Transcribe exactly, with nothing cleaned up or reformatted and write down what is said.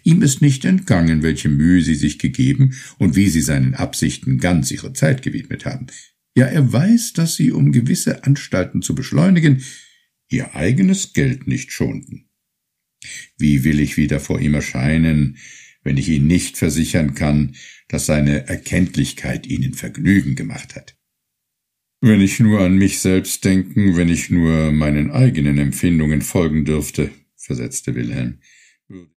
Ihm ist nicht entgangen, welche Mühe Sie sich gegeben und wie Sie seinen Absichten ganz Ihre Zeit gewidmet haben. Ja, er weiß, dass Sie, um gewisse Anstalten zu beschleunigen, Ihr eigenes Geld nicht schonten. Wie will ich wieder vor ihm erscheinen, wenn ich ihn nicht versichern kann, dass seine Erkenntlichkeit Ihnen Vergnügen gemacht hat? Wenn ich nur an mich selbst denken, wenn ich nur meinen eigenen Empfindungen folgen dürfte, versetzte Wilhelm,